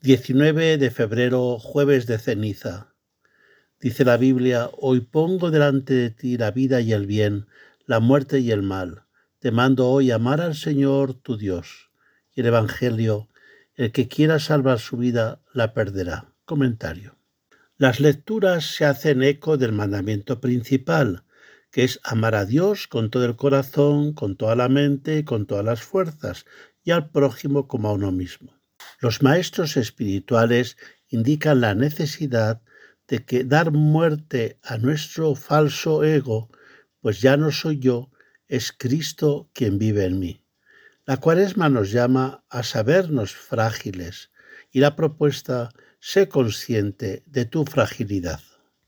19 de febrero, jueves de ceniza. Dice la Biblia: hoy pongo delante de ti la vida y el bien, la muerte y el mal. Te mando hoy amar al Señor tu Dios. Y el Evangelio: el que quiera salvar su vida, la perderá. Comentario. Las lecturas se hacen eco del mandamiento principal, que es amar a Dios con todo el corazón, con toda la mente y con todas las fuerzas, y al prójimo como a uno mismo. Los maestros espirituales indican la necesidad de que dar muerte a nuestro falso ego, pues ya no soy yo, es Cristo quien vive en mí. La Cuaresma nos llama a sabernos frágiles y la propuesta: sé consciente de tu fragilidad.